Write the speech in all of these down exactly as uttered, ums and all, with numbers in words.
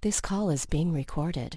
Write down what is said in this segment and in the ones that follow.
This call is being recorded.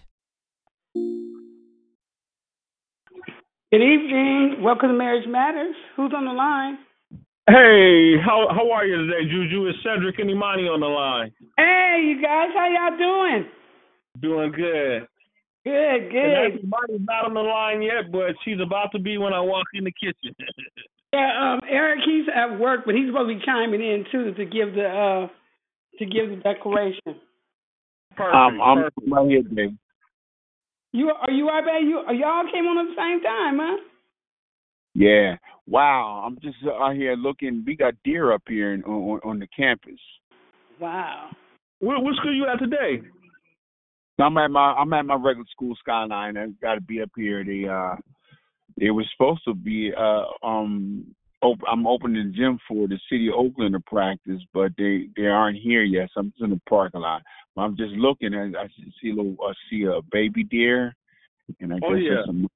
Good evening. Welcome to Marriage Matters. Who's on the line? Hey, how how are you today, Juju? It's Cedric and Imani on the line. Hey, you guys. How y'all doing? Doing good. Good, good. And actually, Imani's not on the line yet, but she's about to be when I walk in the kitchen. Yeah, um, Eric, he's at work, but he's supposed to be chiming in too to give the uh to give the declaration. Perfect. Um, I'm perfect. right here, Dave. You are you all right? You y'all came on at the same time, huh? Yeah. Wow. I'm just out here looking. We got deer up here in, on on the campus. Wow. What, what school you at today? I'm at my I'm at my regular school, Skyline. I got to be up here. They uh they were supposed to be uh um op- I'm opening the gym for the city of Oakland to practice, but they they aren't here yet. So I'm just in the parking lot. I'm just looking and I see a little I see a baby deer, and I Oh, guess yeah. there's some.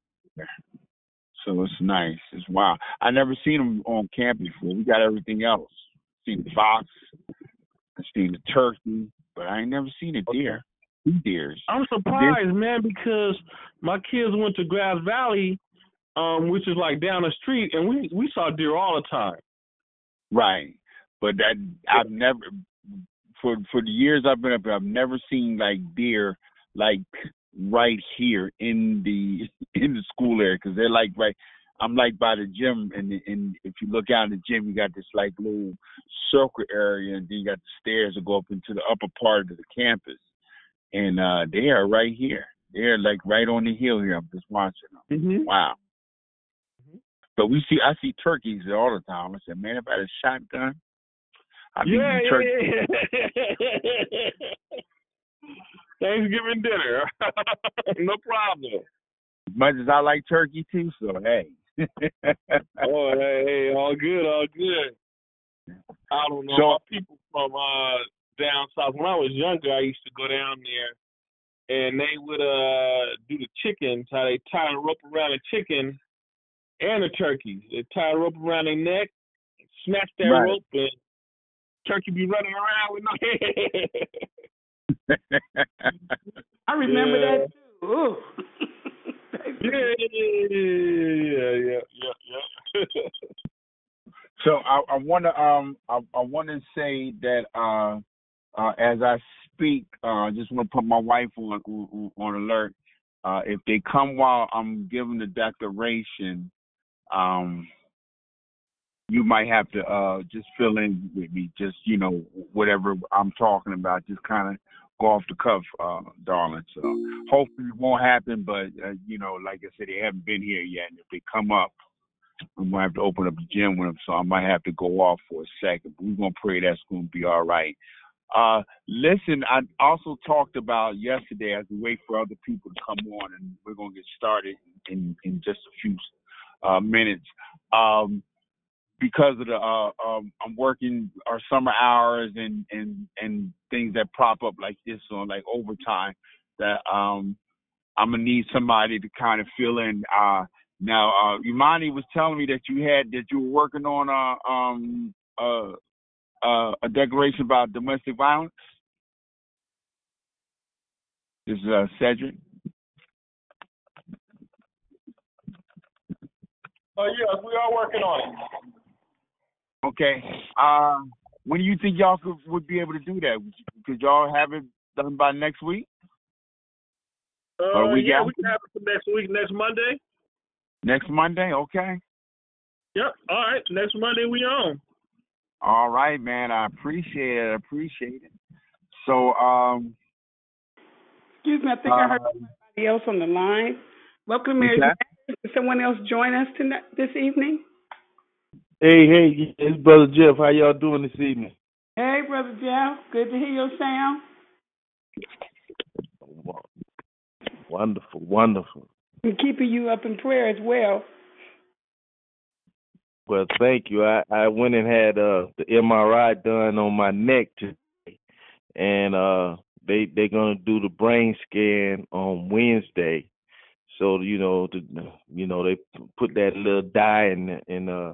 So it's nice. It's wow. I never seen them on camp before. We got everything else. Seen the fox, I seen the turkey, but I ain't never seen a deer. Two deers. I'm surprised, man, because my kids went to Grass Valley, um, which is like down the street, and we, we saw deer all the time. Right. But that I've never for for the years I've been up there, I've never seen like deer like right here in the in the school area, because they're like right. I'm like by the gym, and and if you look out in the gym, you got this like little circle area, and then you got the stairs that go up into the upper part of the campus, and uh, they are right here. They're like right on the hill here. I'm just watching them. Mm-hmm. Wow. But we see, I see turkeys all the time. I said, man, if I had a shotgun, I'd be Yeah, eating yeah, turkey. yeah. Thanksgiving dinner. No problem. As much as I like turkey too, so hey. Oh, hey, hey, all good, all good. I don't know. So, My people from uh down south. When I was younger, I used to go down there, and they would uh do the chickens. How they tie a rope around a chicken and the turkeys. They tie a rope around their neck, snatch that right. rope, and turkey be running around with no head. I remember Yeah. that too. Ooh. Yeah, yeah, yeah, yeah, yeah. So I, I want to um I, I want to say that uh, uh as I speak, uh, I just want to put my wife on on, on alert. Uh, if they come while I'm giving the declaration, um, you might have to uh just fill in with me, just you know whatever I'm talking about, just kind of go off the cuff, uh, darling. So hopefully it won't happen, but uh, you know, like I said, they haven't been here yet, and if they come up, I'm gonna have to open up the gym with them, so I might have to go off for a second. But we're gonna pray that's gonna be all right. Uh, listen, I also talked about yesterday as we wait for other people to come on, and we're gonna get started in in just a few uh, minutes. Um, because of the uh, um, I'm working our summer hours and, and and things that prop up like this on like overtime, that um I'm gonna need somebody to kind of fill in. Uh, now, uh, Imani was telling me that you had that you were working on a um uh, uh, a declaration about domestic violence. This is uh, Cedric. Oh yeah, we are working on it. Okay. Uh, when do you think y'all could, would be able to do that? Could y'all have it done by next week? Uh, we yeah, got we can have it for next week, next Monday. Next Monday, okay. Yep. All right, next Monday we on. All right, man. I appreciate it. I appreciate it. So, um, Excuse me, I think uh, I heard somebody else on the line. Welcome to Marriage Matters. Did someone else join us tonight, this evening? Hey, hey, it's Brother Jeff. How y'all doing this evening? Hey, Brother Jeff. Good to hear your sound. Wonderful, wonderful. And keeping you up in prayer as well. Well, thank you. I, I went and had uh, the M R I done on my neck today, and uh, they they're gonna do the brain scan on Wednesday. So you know, the, you know, they put that little dye in and uh,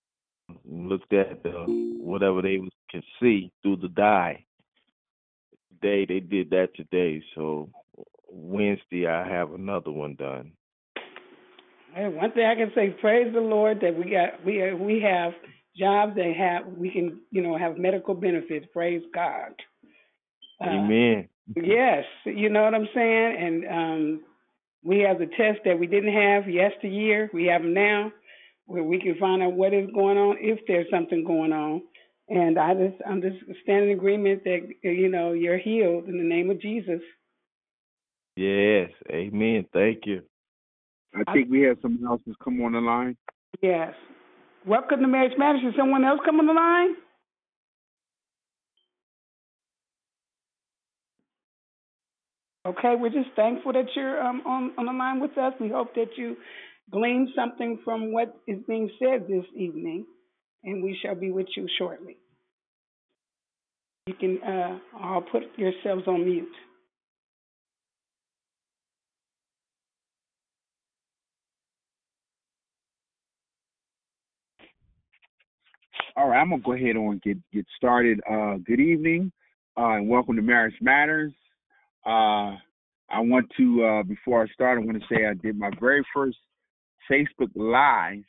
looked at uh, whatever they can see through the dye. today. They did that today. So Wednesday I have another one done. Hey, one thing I can say, praise the Lord that we got we uh, we have jobs that have we can you know have medical benefits. Praise God. Uh, Amen. yes, you know what I'm saying. And um, we have the tests that we didn't have yesteryear. We have them now, where we can find out what is going on if there's something going on. And I just I'm just standing in agreement that you know you're healed in the name of Jesus. Yes. Amen. Thank you. I think we have someone else that's come on the line. Yes. Welcome to Marriage Matters. Is someone else come on the line? Okay, we're just thankful that you're um, on, on the line with us. We hope that you glean something from what is being said this evening, and we shall be with you shortly. You can uh, all put yourselves on mute. All right, I'm gonna go ahead and get get started. Uh, good evening, uh, and welcome to Marriage Matters. Uh, I want to uh, before I start, I want to say I did my very first Facebook Live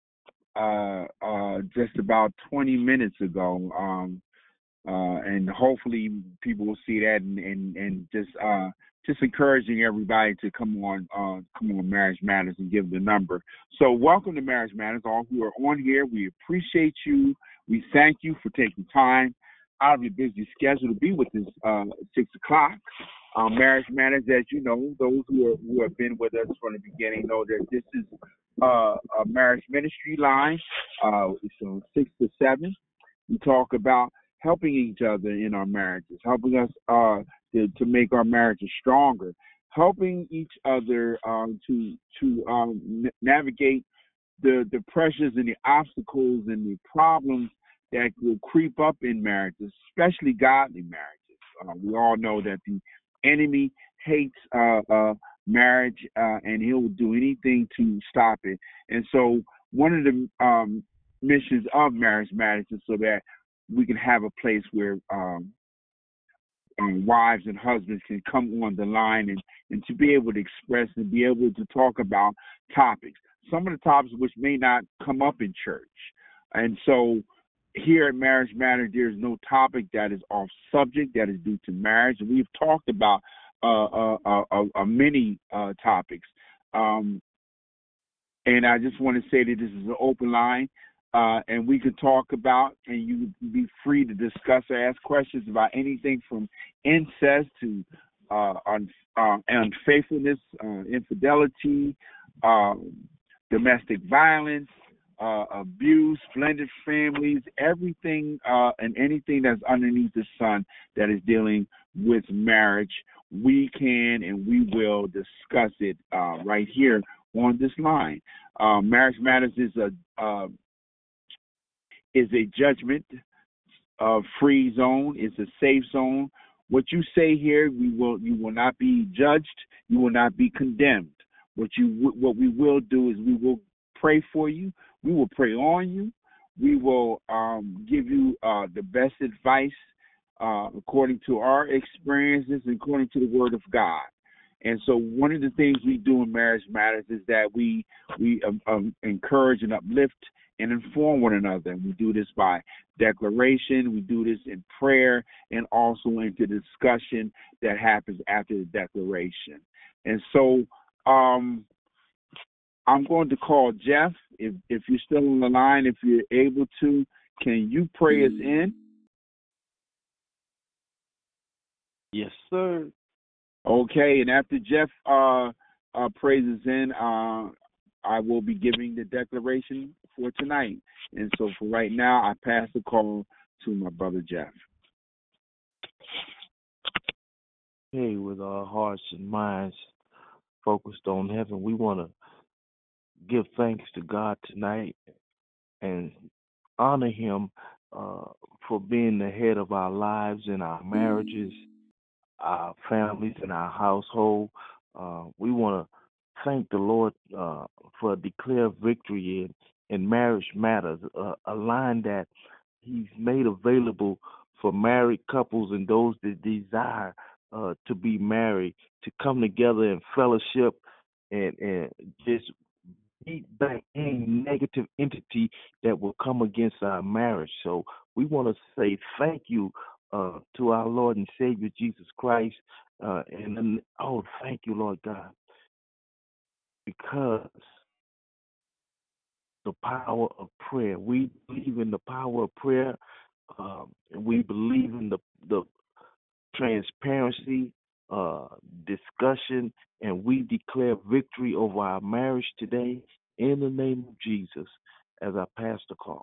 uh, uh, just about twenty minutes ago, um, uh, and hopefully people will see that and and, and just uh, just encouraging everybody to come on uh, come on Marriage Matters and give the number. So welcome to Marriage Matters, all who are on here. We appreciate you. We thank you for taking time out of your busy schedule to be with us uh, at six o'clock. Um, Marriage Matters, as you know, those who, are, who have been with us from the beginning know that this is uh, a marriage ministry line. Uh, it's on six to seven. We talk about helping each other in our marriages, helping us uh, to, to make our marriages stronger, helping each other um, to to um, n- navigate the, the pressures and the obstacles and the problems that will creep up in marriages, especially godly marriages. Uh, we all know that the enemy hates uh, uh, marriage, uh, and he'll do anything to stop it. And so one of the um, missions of Marriage Matters is so that we can have a place where um, um, wives and husbands can come on the line and, and to be able to express and be able to talk about topics. Some of the topics which may not come up in church. And so here at Marriage Matters, there's no topic that is off subject that is due to marriage. And we've talked about uh, uh, uh, uh, uh, many uh, topics. Um, and I just want to say that this is an open line. Uh, and we can talk about, and you can be free to discuss or ask questions about anything from incest to uh, un, uh, unfaithfulness, uh, infidelity, uh, domestic violence, uh, abuse, blended families, everything uh, and anything that's underneath the sun that is dealing with marriage. We can and we will discuss it uh, right here on this line. Uh, Marriage Matters is a uh, is a judgment uh, free zone. It's a safe zone. What you say here, we will you will not be judged. You will not be condemned. What you what we will do is we will pray for you. We will pray on you. We will um, give you uh, the best advice uh, according to our experiences, according to the Word of God. And so one of the things we do in Marriage Matters is that we we um, um, encourage and uplift and inform one another. And we do this by declaration. We do this in prayer and also into discussion that happens after the declaration. And so um, I'm going to call Jeff. If, if you're still on the line, if you're able to, can you pray us in? Yes, sir. Okay, and after Jeff uh, uh, prays us in, uh, I will be giving the declaration for tonight. And so for right now, I pass the call to my brother Jeff. Hey, with our hearts and minds focused on heaven, we want to give thanks to God tonight and honor him uh, for being the head of our lives and our marriages, our families, and our household. Uh, we want to thank the Lord uh, for a declared victory in, in Marriage Matters, uh, a line that he's made available for married couples and those that desire uh, to be married to come together in fellowship and, and just beat back any negative entity that will come against our marriage. So we want to say thank you uh, to our Lord and Savior Jesus Christ. Uh, and then, oh, thank you, Lord God, because the power of prayer. We believe in the power of prayer. Um, and we believe in the the transparency, uh, discussion, and we declare victory over our marriage today in the name of Jesus as I pass the call.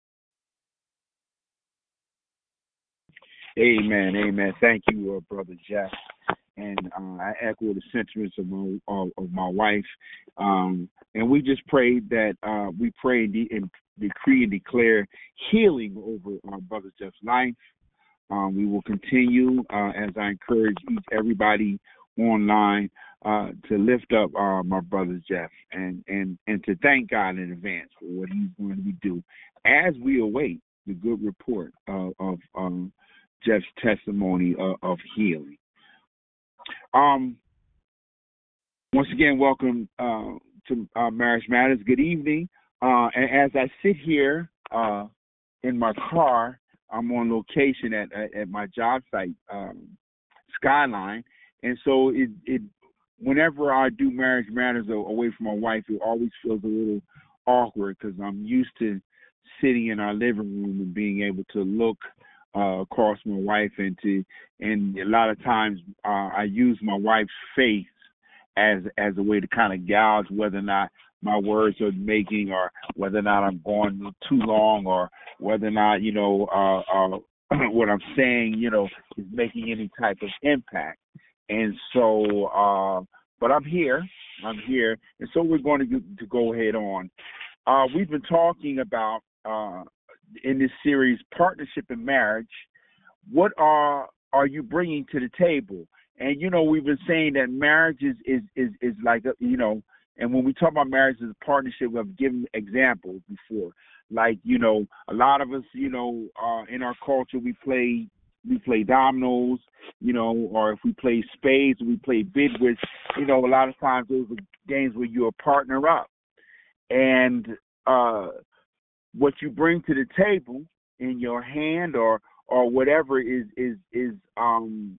Amen, amen. Thank you, uh, Brother Jeff. And uh, I echo the sentiments of my, of, of my wife. Um, and we just pray that uh, we pray and, de- and decree and declare healing over our Brother Jeff's life. Um, we will continue, uh, as I encourage each, everybody online uh, to lift up uh, my brother Jeff and, and, and to thank God in advance for what he's going to be doing as we await the good report of, of um, Jeff's testimony of, of healing. Um, once again, welcome uh, to uh, Marriage Matters. Good evening. Uh, and as I sit here uh, in my car, I'm on location at at, at my job site, um, Skyline, and so it, it whenever I do Marriage Matters away from my wife, it always feels a little awkward because I'm used to sitting in our living room and being able to look uh, across my wife and to and a lot of times uh, I use my wife's face as as a way to kind of gauge whether or not my words are making or whether or not I'm going too long or whether or not, you know, uh, uh, what I'm saying, you know, is making any type of impact. And so, uh, but I'm here, I'm here. And so we're going to, to go ahead on. Uh, we've been talking about, uh, in this series, partnership and marriage. What are, are you bringing to the table? And, you know, we've been saying that marriage is, is, is, is like, a, you know, and when we talk about marriage as a partnership, we've given examples before. Like, you know, a lot of us, you know, uh, in our culture, we play we play dominoes, you know, or if we play spades, we play bidwits. You know, a lot of times those are games where you're a partner up. And uh, what you bring to the table in your hand or or whatever is is is um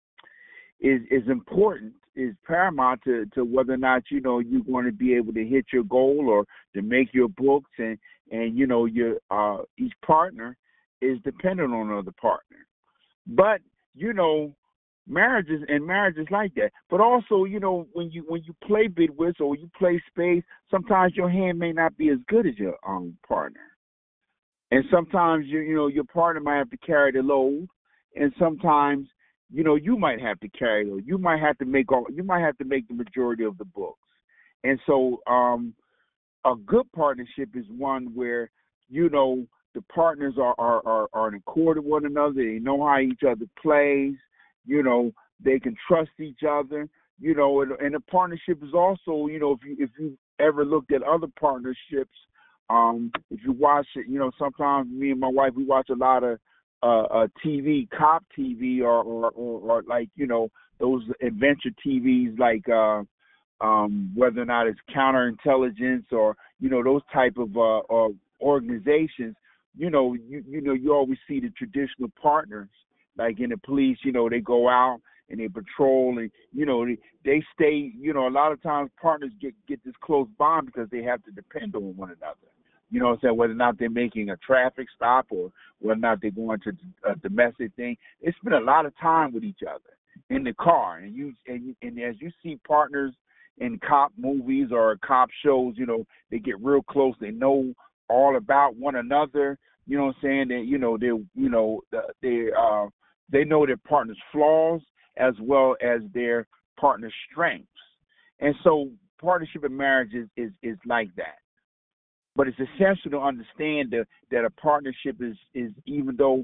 is is important. Is paramount to, to whether or not, you know, you're going to be able to hit your goal or to make your books and, and you know, your uh, each partner is dependent on another partner. But, you know, marriages and marriages like that. But also, you know, when you when you play bidwits or you play spades, sometimes your hand may not be as good as your um partner. And sometimes, you, you know, your partner might have to carry the load. And sometimes, you know, you might have to carry those. You might have to make all. You might have to make the majority of the books. And so, um, a good partnership is one where, you know, the partners are are, are, are in accord with one another. They know how each other plays. You know, they can trust each other. You know, and, and a partnership is also, you know, if you if you ever looked at other partnerships, um, if you watch it, you know, sometimes me and my wife we watch a lot of. Uh, uh, T V, cop T V, or, or, or, or like, you know, those adventure T Vs, like uh, um, whether or not it's counterintelligence or, you know, those type of uh, uh, organizations. You know, you you know, you always see the traditional partners, like in the police. You know, they go out and they patrol, and you know, they, they stay. You know, a lot of times partners get get this close bond because they have to depend on one another. You know what I'm saying? Whether or not they're making a traffic stop or whether or not they're going to a domestic thing, they spend a lot of time with each other in the car. And you and, and as you see partners in cop movies or cop shows, you know, they get real close. They know all about one another. You know what I'm saying? That you know they you know they uh they know their partner's flaws as well as their partner's strengths. And so partnership in marriage is is, is like that. But it's essential to understand that, that a partnership is, is, even though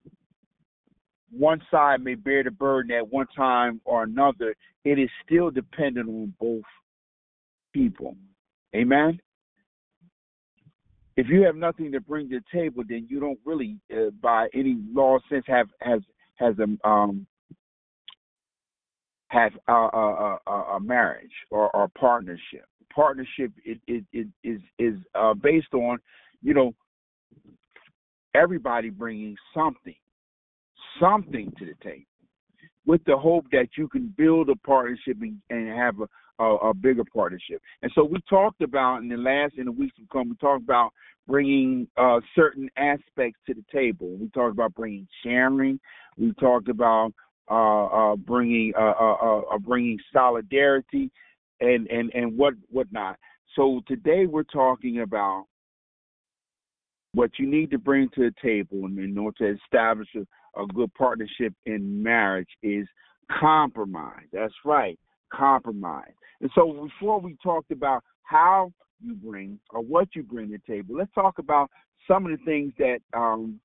one side may bear the burden at one time or another, it is still dependent on both people. Amen? if you have nothing to bring to the table, then you don't really, uh, by any law sense, have has has a um have a, a, a, a marriage or, or partnership. Partnership it, it, it is is uh, based on, you know, everybody bringing something, something to the table, with the hope that you can build a partnership and, and have a, a, a bigger partnership. And so we talked about in the last, in the weeks to come, we talked about bringing uh, certain aspects to the table. We talked about bringing sharing. We talked about uh, uh, bringing uh, uh, uh, bringing solidarity and and and what whatnot. So today we're talking about what you need to bring to the table in order to establish a, a good partnership in marriage is compromise. That's right, compromise. And so before we talked about how you bring or what you bring to the table, let's talk about some of the things that um,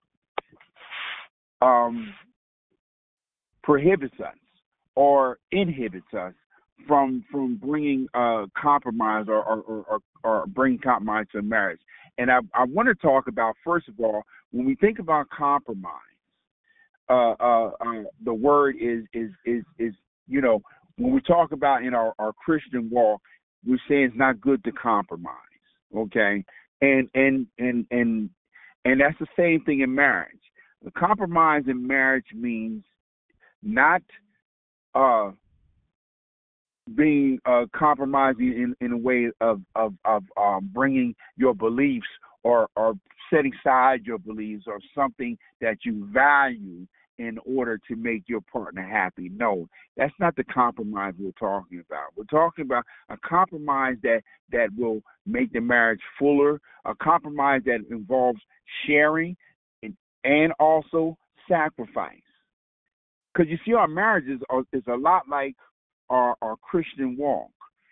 um, prohibits us or inhibits us from from bringing uh, compromise or or, or or bring compromise to a marriage. And I, I want to talk about, first of all, when we think about compromise, uh, uh, uh, the word is is is is you know, when we talk about in our, our Christian walk, we're saying it's not good to compromise, okay? And and and and and that's the same thing in marriage. The compromise in marriage means not uh, being uh, compromising in, in a way of of, of um, bringing your beliefs or, or setting aside your beliefs or something that you value in order to make your partner happy. No, that's not the compromise we're talking about. We're talking about a compromise that, that will make the marriage fuller, a compromise that involves sharing and, and also sacrifice. Because you see, our marriages are, is a lot like our, our Christian walk.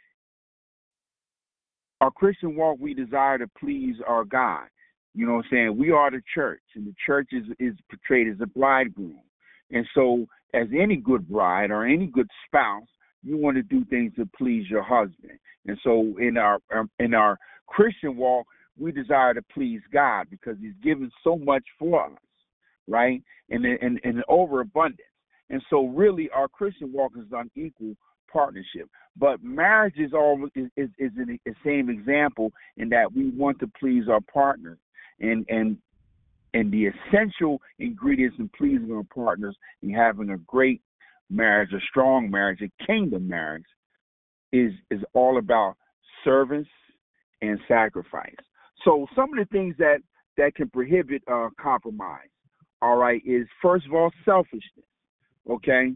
Our Christian walk, we desire to please our God. You know what I'm saying? We are the church, and the church is, is portrayed as a bridegroom. And so as any good bride or any good spouse, you want to do things to please your husband. And so in our in our Christian walk, we desire to please God because he's given so much for us, right? And in, in, in overabundance. And so really our Christian walk is an equal partnership. But marriage is always is, is, is the same example in that we want to please our partner. And and and the essential ingredients in pleasing our partners and having a great marriage, a strong marriage, a kingdom marriage is is all about service and sacrifice. So some of the things that, that can prohibit uh, compromise, all right, is first of all selfishness. Okay?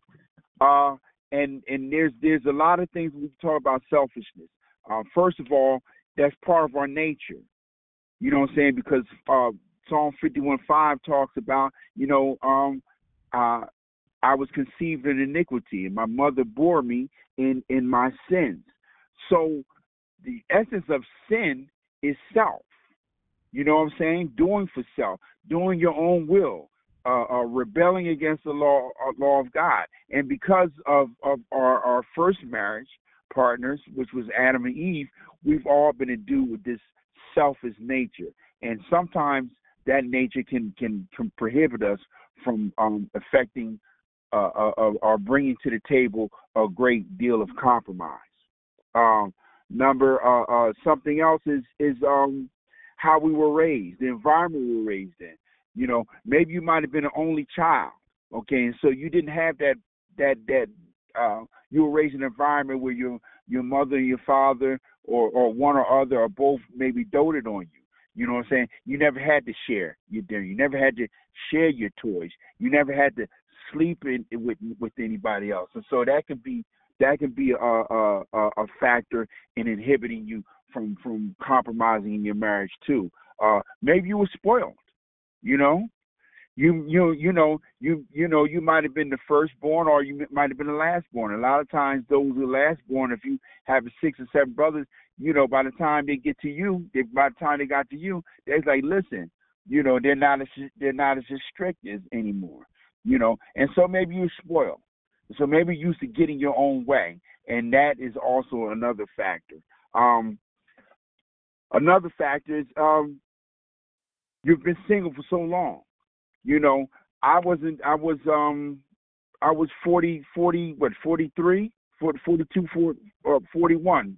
Uh and and there's there's a lot of things we talk about selfishness. Uh, first of all, that's part of our nature. You know what I'm saying? Because uh, Psalm fifty-one five talks about, you know, um, uh, I was conceived in iniquity, and my mother bore me in, in my sins. So the essence of sin is self. You know what I'm saying? Doing for self, doing your own will, uh, uh, rebelling against the law uh, law of God. And because of, of our, our first marriage partners, which was Adam and Eve, we've all been endued with this selfish nature, and sometimes that nature can can, can prohibit us from um, affecting uh, uh, or bringing to the table a great deal of compromise. Um, number uh, uh, something else is is um, how we were raised, the environment we were raised in. You know, maybe you might have been an only child, okay, and so you didn't have that that that uh, you were raised in an environment where your your mother and your father or, or one or other or both maybe doted on you. You know what I'm saying? You never had to share your dinner. You never had to share your toys. You never had to sleep in, with with anybody else. And so that can be that can be a a, a factor in inhibiting you from, from compromising in your marriage too. Uh, maybe you were spoiled. You know, you you you know you you know you might have been the firstborn or you might have been the lastborn. A lot of times, those who are lastborn, if you have six or seven brothers, you know, by the time they get to you, they, by the time they got to you, they're like, listen, you know, they're not as they're not as strict as anymore, you know, and so maybe you're spoiled. So maybe you're used to getting your own way, and that is also another factor. Um, Another factor is um, you've been single for so long. You know, I wasn't. I was. Um, I was forty, forty, what, forty-three, forty, forty-two, forty, or forty-one,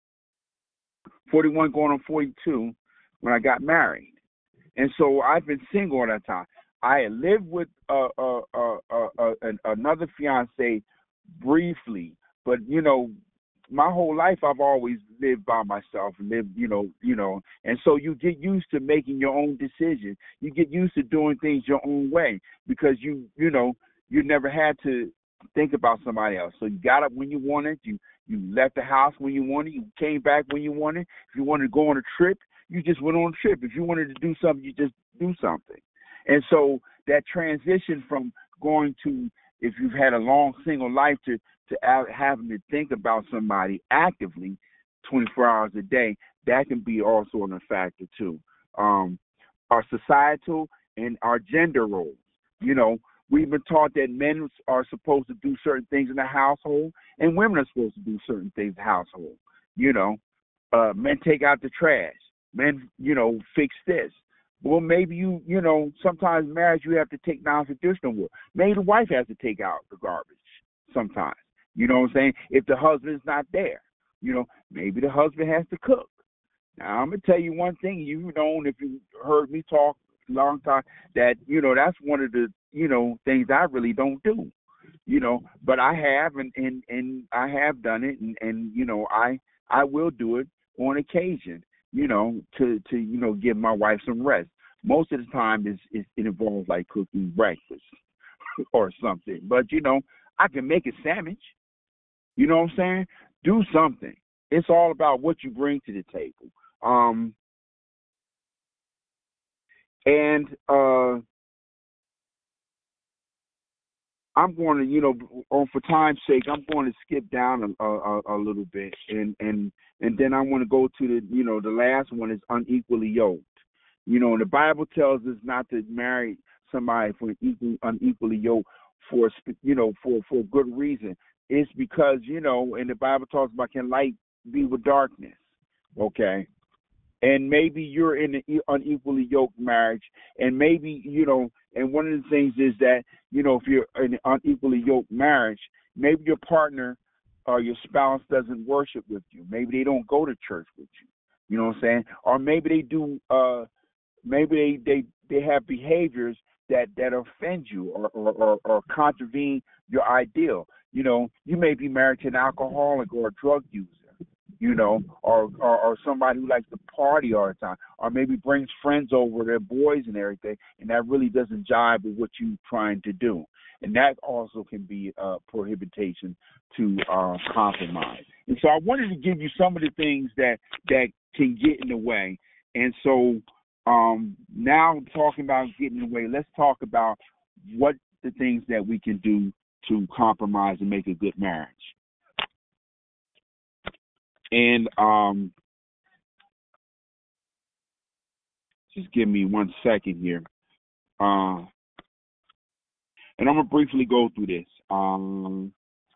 forty-one going on forty-two when I got married, and so I've been single all that time. I had lived with uh, uh, uh, uh, uh, another fiance briefly, but you know, my whole life I've always lived by myself, lived, you know, you know, and so you get used to making your own decisions. You get used to doing things your own way because you, you know, you never had to think about somebody else. So you got up when you wanted. You you left the house when you wanted. You came back when you wanted. If you wanted to go on a trip, you just went on a trip. If you wanted to do something, you just do something. And so that transition from going to, if you've had a long single life, to to having to think about somebody actively twenty-four hours a day, that can be also a factor too. Um, our societal and our gender roles. You know, we've been taught that men are supposed to do certain things in the household and women are supposed to do certain things in the household. You know, uh, men take out the trash. Men, you know, fix this. Well, maybe you, you know, sometimes marriage you have to take non-traditional work. Maybe the wife has to take out the garbage sometimes. You know what I'm saying? If the husband's not there, you know, maybe the husband has to cook. Now, I'm going to tell you one thing. You've known, if you heard me talk a long time, that, you know, that's one of the, you know, things I really don't do, you know, but I have, and, and, and I have done it, and, and, you know, I, I will do it on occasion, you know, to, to, you know, give my wife some rest. Most of the time is, is it involves like cooking breakfast or something, but, you know, I can make a sandwich. You know what I'm saying? Do something. It's all about what you bring to the table. Um, and uh, I'm going to, you know, on for time's sake, I'm going to skip down a, a, a little bit, and and and then I want to go to the, you know, the last one is unequally yoked. You know, and the Bible tells us not to marry somebody for equal, unequally yoked for, you know, for for a good reason. It's because, you know, and the Bible talks about, can light be with darkness, okay? And maybe you're in an unequally yoked marriage, and maybe, you know, and one of the things is that, you know, if you're in an unequally yoked marriage, maybe your partner or your spouse doesn't worship with you. Maybe they don't go to church with you. You know what I'm saying? Or maybe they do, uh, maybe they, they, they have behaviors that, that offend you or, or, or, or contravene your ideal. You know, you may be married to an alcoholic or a drug user, you know, or, or or somebody who likes to party all the time, or maybe brings friends over, their boys and everything, and that really doesn't jive with what you're trying to do. And that also can be a prohibition to uh, compromise. And so I wanted to give you some of the things that, that can get in the way. And so um, now talking about getting in the way, let's talk about what the things that we can do to compromise and make a good marriage. And um, just give me one second here. Uh, and I'm going to briefly go through this. Um,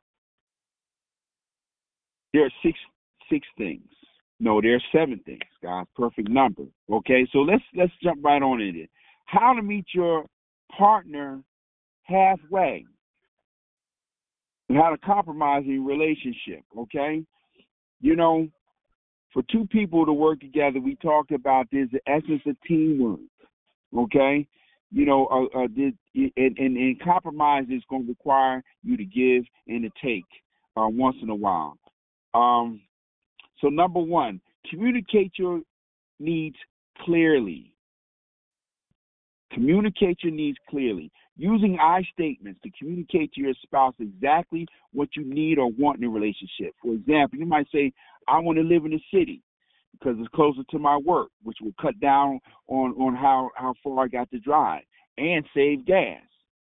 there are six six things. No, there are seven things, guys. Perfect number. Okay, so let's let's jump right on in it. How to meet your partner halfway. And how to compromise in your relationship, okay? You know, for two people to work together, we talked about there's the essence of teamwork, okay? You know, uh, uh, this, and, and, and compromise is going to require you to give and to take uh, once in a while. Um, so number one, communicate your needs clearly. Communicate your needs clearly. Using I statements to communicate to your spouse exactly what you need or want in a relationship. For example, you might say, I want to live in the city because it's closer to my work, which will cut down on, on how, how far I got to drive and save gas.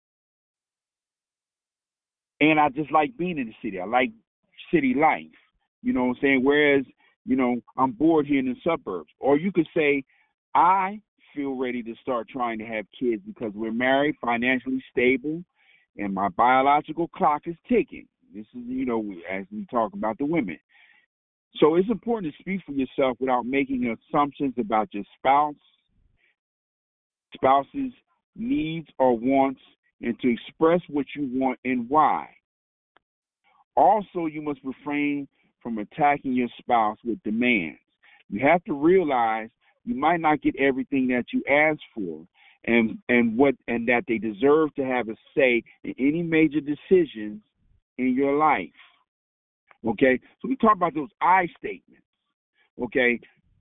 And I just like being in the city. I like city life. You know what I'm saying? Whereas, you know, I'm bored here in the suburbs. Or you could say, I feel ready to start trying to have kids because we're married, financially stable, and my biological clock is ticking. This is, you know, as we talk about the women. So it's important to speak for yourself without making assumptions about your spouse, spouse's needs or wants, and to express what you want and why. Also, you must refrain from attacking your spouse with demands. You have to realize you might not get everything that you asked for, and and what and that they deserve to have a say in any major decisions in your life. Okay, so we talk about those I statements. Okay,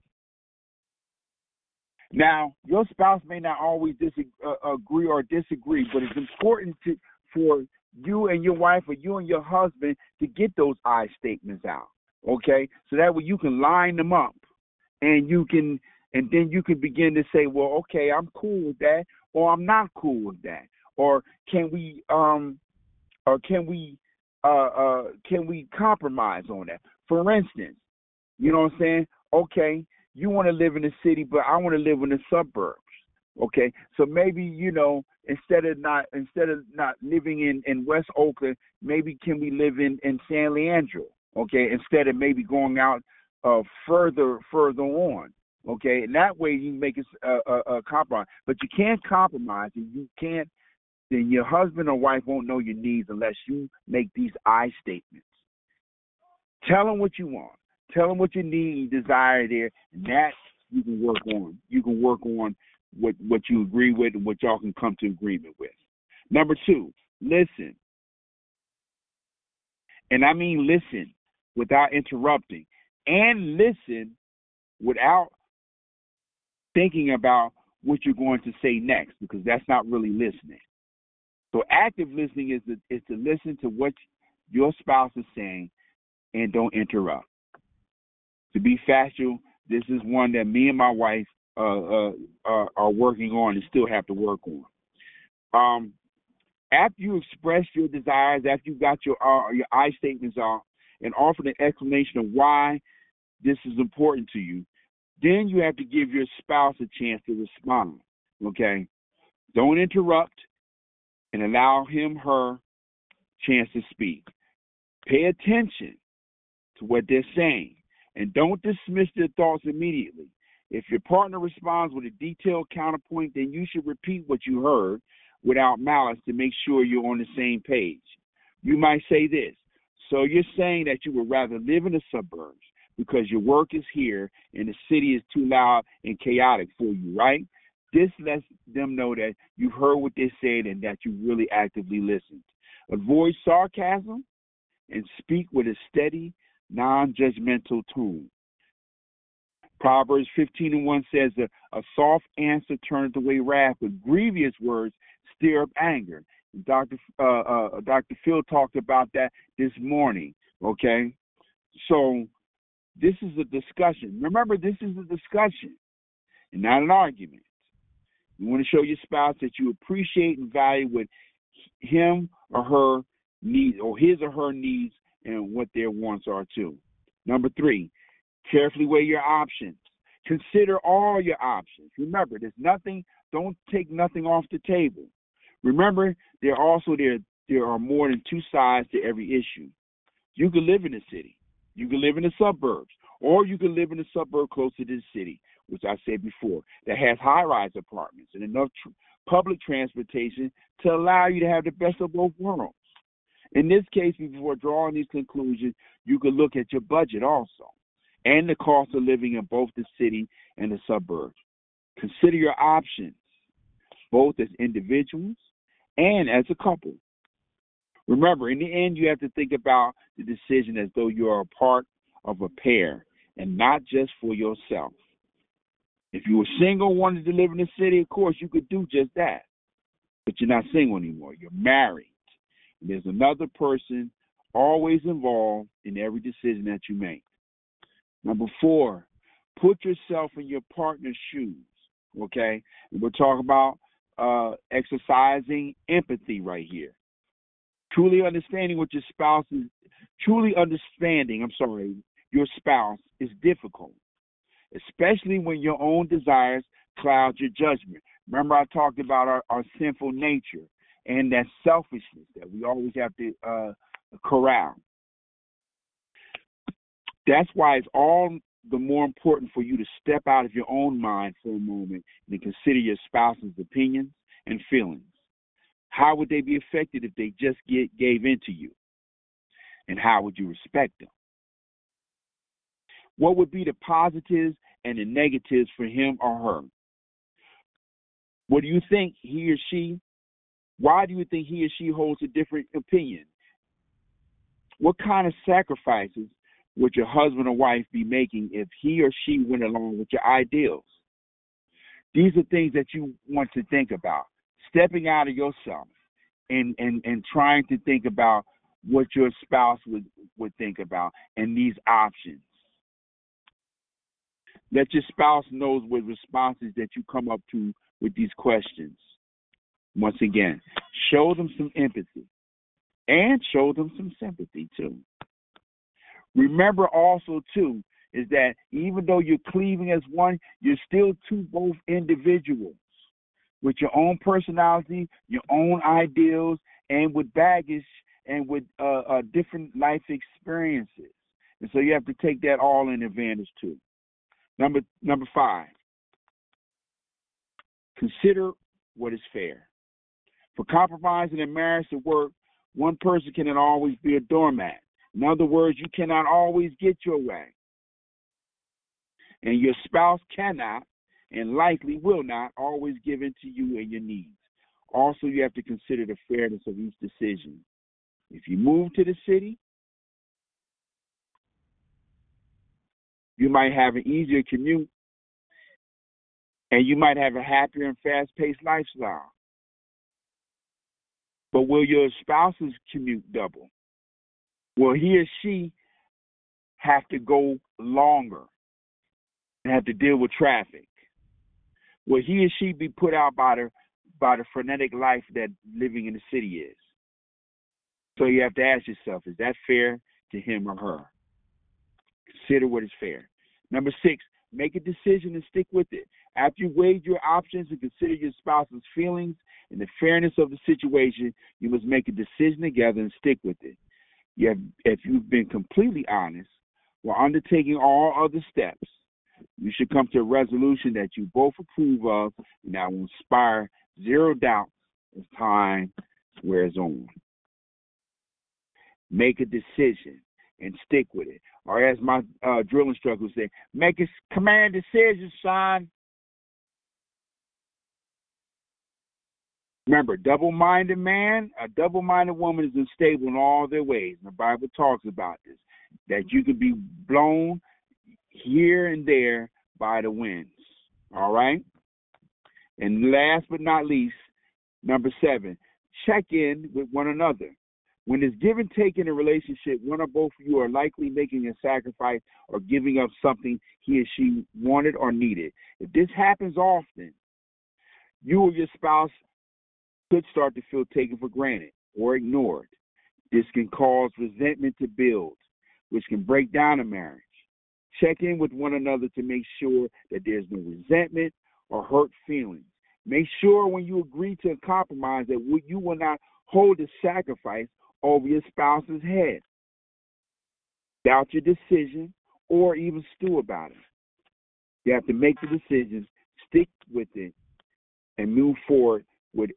now your spouse may not always disagree, uh, agree or disagree, but it's important to for you and your wife or you and your husband to get those I statements out. Okay, so that way you can line them up, and you can, and then you can begin to say, well, okay, I'm cool with that, or I'm not cool with that, or can we, um, or can we, uh, uh, can we compromise on that? For instance, you know what I'm saying? Okay, you want to live in the city, but I want to live in the suburbs. Okay, so maybe, you know, instead of not instead of not living in, in West Oakland, maybe can we live in, in San Leandro? Okay, instead of maybe going out uh, further further on. Okay, and that way you make it a, a, a compromise. But you can't compromise, and you can't. Then your husband or wife won't know your needs unless you make these I statements. Tell them what you want. Tell them what you need, desire there, and that you can work on. You can work on what what you agree with and what y'all can come to agreement with. Number two, listen. And I mean listen without interrupting, and listen without thinking about what you're going to say next, because that's not really listening. So active listening is to, is to listen to what your spouse is saying and don't interrupt. To be factual, this is one that me and my wife uh, uh, uh, are working on and still have to work on. Um, after you express your desires, after you got your uh, your I statements off, and offered an explanation of why this is important to you, then you have to give your spouse a chance to respond. Okay? Don't interrupt, and allow him, her, chance to speak. Pay attention to what they're saying, and don't dismiss their thoughts immediately. If your partner responds with a detailed counterpoint, then you should repeat what you heard without malice to make sure you're on the same page. You might say this: so you're saying that you would rather live in the suburbs because your work is here and the city is too loud and chaotic for you, right? This lets them know that you heard what they said and that you really actively listened. Avoid sarcasm and speak with a steady, non-judgmental tone. Proverbs fifteen and one says that a soft answer turneth away wrath, but grievous words stir up anger. Doctor Uh, uh, Doctor Phil talked about that this morning, okay? So this is a discussion. Remember, this is a discussion and not an argument. You want to show your spouse that you appreciate and value what him or her needs, or his or her needs, and what their wants are too. Number three, carefully weigh your options. Consider all your options. Remember, there's nothing, don't take nothing off the table. Remember, there are also there there are more than two sides to every issue. You can live in the city, you can live in the suburbs, or you can live in a suburb closer to the city, which I said before, that has high-rise apartments and enough tr- public transportation to allow you to have the best of both worlds. In this case, before drawing these conclusions, you could look at your budget also and the cost of living in both the city and the suburbs. Consider your options, both as individuals and as a couple. Remember, in the end, you have to think about the decision as though you are a part of a pair and not just for yourself. If you were single and wanted to live in the city, of course, you could do just that. But you're not single anymore. You're married. And there's another person always involved in every decision that you make. Number four, put yourself in your partner's shoes, okay? And we'll talk about uh, exercising empathy right here. Truly understanding what your spouse is, truly understanding, I'm sorry, your spouse is difficult, especially when your own desires cloud your judgment. Remember, I talked about our, our sinful nature and that selfishness that we always have to uh, corral. That's why it's all the more important for you to step out of your own mind for a moment and consider your spouse's opinions and feelings. How would they be affected if they just get, gave in to you? And how would you respect them? What would be the positives and the negatives for him or her? What do you think he or she, why do you think he or she holds a different opinion? What kind of sacrifices would your husband or wife be making if he or she went along with your ideals? These are things that you want to think about. Stepping out of yourself and, and, and trying to think about what your spouse would, would think about and these options. Let your spouse know what responses that you come up to with these questions. Once again, show them some empathy and show them some sympathy too. Remember also too is that even though you're cleaving as one, you're still two both individuals with your own personality, your own ideals, and with baggage and with uh, uh, different life experiences. And so you have to take that all in advantage too. Number number five, consider what is fair. For compromising in marriage to work, one person cannot always be a doormat. In other words, you cannot always get your way. And your spouse cannot and likely will not always give in to you and your needs. Also, you have to consider the fairness of each decision. If you move to the city, you might have an easier commute, and you might have a happier and fast-paced lifestyle. But will your spouse's commute double? Will he or she have to go longer and have to deal with traffic? Will he or she be put out by the by the frenetic life that living in the city is? So you have to ask yourself, is that fair to him or her? Consider what is fair. Number six, make a decision and stick with it. After you weighed your options and consider your spouse's feelings and the fairness of the situation, you must make a decision together and stick with it. You have, if you've been completely honest while undertaking all other steps, you should come to a resolution that you both approve of and that will inspire zero doubt as time wears on. Make a decision and stick with it. Or as my uh, drill instructor would say, make a command decision, son. Remember, double-minded man, a double-minded woman is unstable in all their ways. And the Bible talks about this, that you can be blown here and there by the winds. All right? And last but not least, number seven, check in with one another. When there's give and take in a relationship, one or both of you are likely making a sacrifice or giving up something he or she wanted or needed. If this happens often, you or your spouse could start to feel taken for granted or ignored. This can cause resentment to build, which can break down a marriage. Check in with one another to make sure that there's no resentment or hurt feelings. Make sure when you agree to a compromise that you will not hold a sacrifice over your spouse's head. Doubt your decision or even stew about it. You have to make the decision, stick with it, and move forward with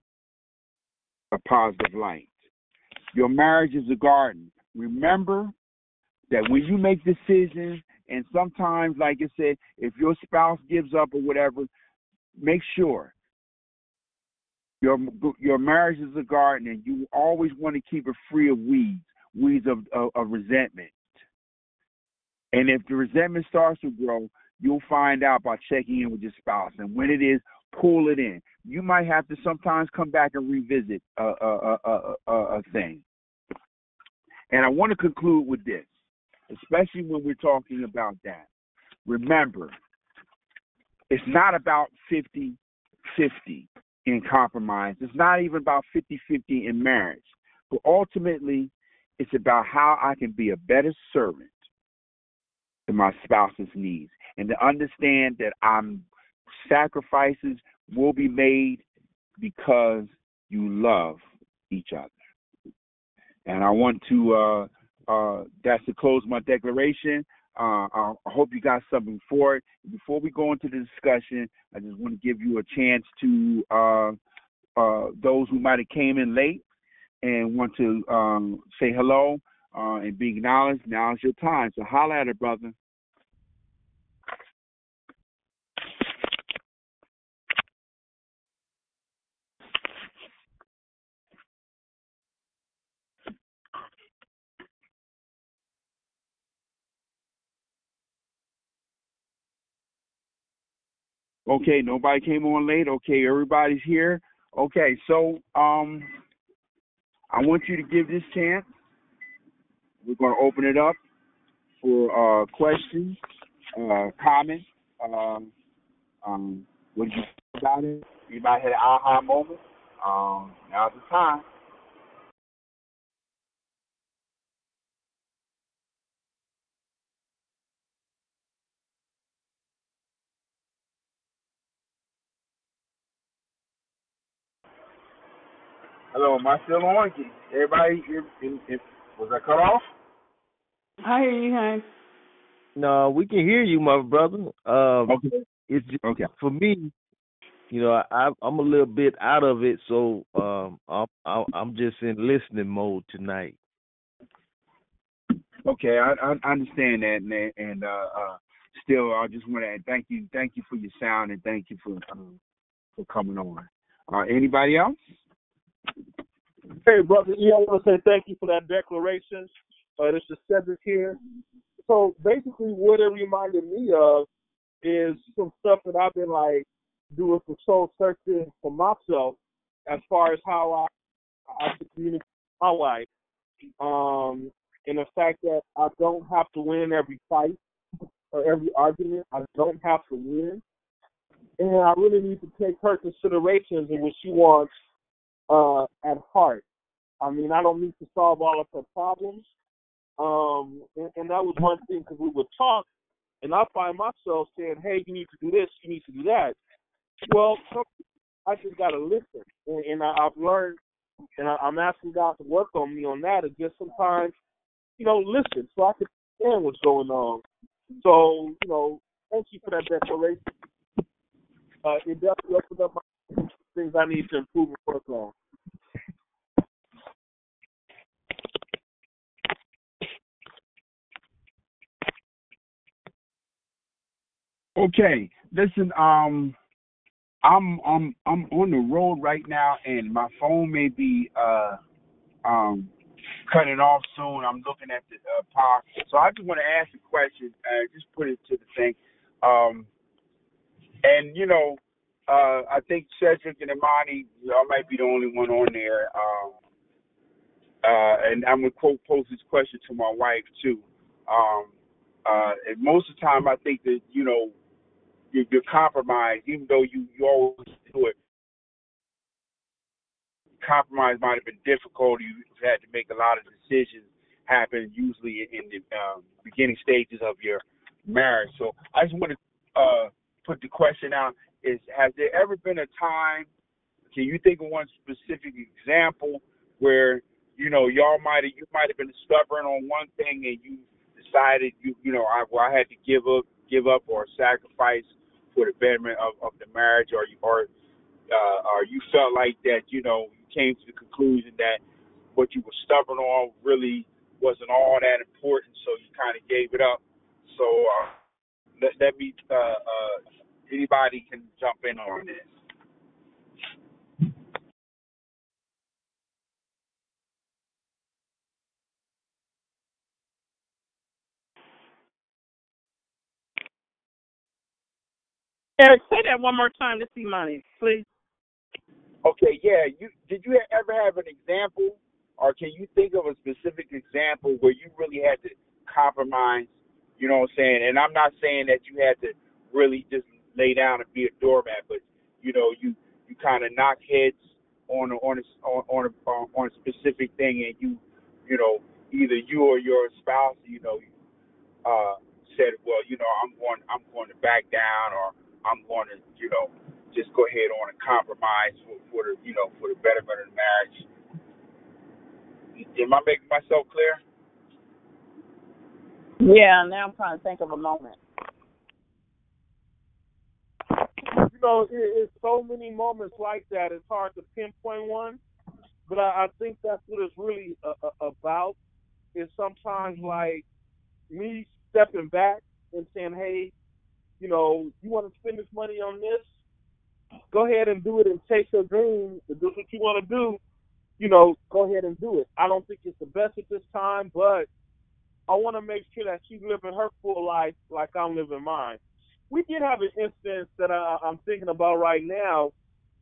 a positive light. Your marriage is a garden. Remember that when you make decisions, and sometimes, like I said, if your spouse gives up or whatever, make sure your your marriage is a garden, and you always want to keep it free of weeds, weeds of, of, of resentment. And if the resentment starts to grow, you'll find out by checking in with your spouse. And when it is, pull it in. You might have to sometimes come back and revisit a, a, a, a, a thing. And I want to conclude with this, especially when we're talking about that. Remember, it's not about fifty-fifty in compromise. It's not even about fifty-fifty in marriage. But ultimately, it's about how I can be a better servant to my spouse's needs and to understand that I'm sacrifices will be made because you love each other. And I want to, uh, uh, that's to close my declaration. Uh, I I hope you got something for it. Before we go into the discussion, I just want to give you a chance to uh, uh, those who might have came in late and want to um, say hello uh, and be acknowledged. Now is your time. So holler at it, brother. Okay, nobody came on late. Okay, everybody's here. Okay, so um, I want you to give this chance. We're going to open it up for uh, questions, uh, comments. Um, um, what did you think about it? Anybody had an aha moment? Um, now's the time. Hello, am I still on? Everybody, if, if, if, was I cut off? I hear you, hon. No, we can hear you, my brother. Um, Okay. it's just, Okay. for me, you know, I, I'm a little bit out of it, so um, I'm I'm I'm just in listening mode tonight. Okay, I, I understand that, and, and uh, uh, still, I just want to thank you, thank you for your sound, and thank you for um, for coming on. Uh, anybody else? Hey, brother E, I want to say thank you for that declaration. Uh, this is Cedric here. So basically, what it reminded me of is some stuff that I've been like doing some soul searching for myself, as far as how I I should communicate with my wife, um, and the fact that I don't have to win every fight or every argument. I don't have to win, and I really need to take her considerations and what she wants uh, at heart. I mean, I don't need to solve all of her problems. Um, and, and that was one thing, because we would talk, and I find myself saying, hey, you need to do this, you need to do that. Well, I just got to listen. And, and I, I've learned, and I, I'm asking God to work on me on that, and just sometimes, you know, listen so I can understand what's going on. So, you know, thank you for that declaration. Uh, it definitely opened up my things I need to improve and work on. Okay, listen. Um, I'm I'm I'm on the road right now, and my phone may be uh um cutting off soon. I'm looking at the uh, power, so I just want to ask a question. Uh, just put it to the thing. Um, and you know, uh, I think Cedric and Imani, y'all might be the only one on there. Um, uh, and I'm gonna quote pose this question to my wife too. Um, uh, and most of the time, I think that you know you, you're compromised, even though you you always do it. Compromise might have been difficult. You had to make a lot of decisions happen, usually in the um, beginning stages of your marriage. So I just want to uh, put the question out: Is has there ever been a time? Can you think of one specific example where you know y'all might have you might have been stubborn on one thing and you decided you you know I well I had to give up give up or sacrifice for the betterment of, of the marriage, or or uh, or you felt like that you know you came to the conclusion that what you were stubborn on really wasn't all that important, so you kind of gave it up. So uh, let, let me uh, uh, anybody can jump in on this. Eric, say that one more time to see money, please. Okay, yeah. You did you ever have an example, or can you think of a specific example where you really had to compromise? You know what I'm saying? And I'm not saying that you had to really just lay down and be a doormat, but you know, you you kind of knock heads on a, on a, on on a, on a specific thing, and you you know either you or your spouse, you know, uh, said, well, you know, I'm going, I'm going to back down, or I'm going to, you know, just go ahead on and compromise for, for the, you know, for the betterment of the marriage. Am I making myself clear? Yeah, now I'm trying to think of a moment. You know, it, it's so many moments like that. It's hard to pinpoint one, but I, I think that's what it's really uh, uh, about. Is sometimes like me stepping back and saying, "Hey, you know, you want to spend this money on this? Go ahead and do it and chase your dream. If this is what you want to do, you know, go ahead and do it." I don't think it's the best at this time, but I want to make sure that she's living her full life like I'm living mine. We did have an instance that I, I'm thinking about right now.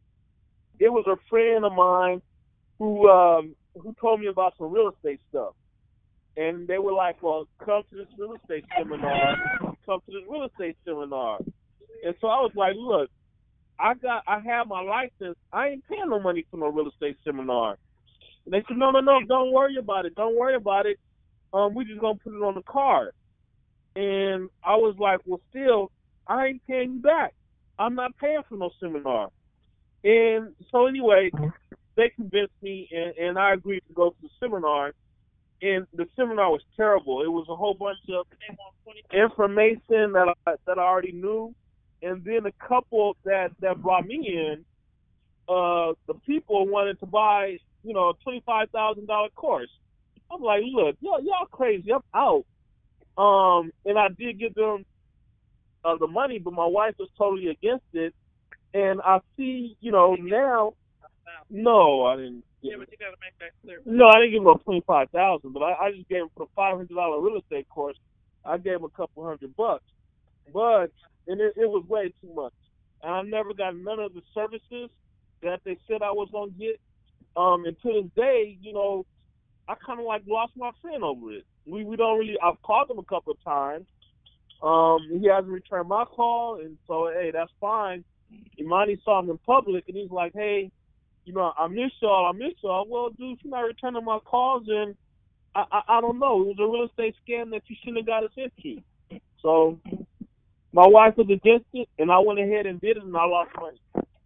It was a friend of mine who um, who told me about some real estate stuff. And they were like, well, come to this real estate seminar. Come to this real estate seminar. And so I was like, look, I got, I have my license. I ain't paying no money for no real estate seminar. And they said, no, no, no, don't worry about it. Don't worry about it. Um, we just gonna put it on the card. And I was like, well, still, I ain't paying you back. I'm not paying for no seminar. And so anyway, they convinced me, and, and I agreed to go to the seminar. And the seminar was terrible. It was a whole bunch of information that I, that I already knew. And then a couple that, that brought me in, uh, the people wanted to buy, you know, a twenty-five thousand dollars course. I'm like, look, y'all, y'all crazy. I'm out. Um, and I did give them uh, the money, but my wife was totally against it. And I see, you know, now, no, I didn't. Yeah, but you got to make that clear. No, I didn't give him a twenty-five thousand, but I, I just gave him for the five hundred dollar real estate course. I gave him a couple hundred bucks, but and it, it was way too much. And I never got none of the services that they said I was gonna get. Um, and to this day, you know, I kind of like lost my friend over it. We we don't really. I've called him a couple of times. Um, he hasn't returned my call, and so hey, that's fine. Imani saw him in public, and he's like, hey, you know, I miss y'all, I miss y'all. Well, dude, you're not returning my calls, and I, I, I don't know. It was a real estate scam that you shouldn't have got us into. So my wife was against it, and I went ahead and did it, and I lost money.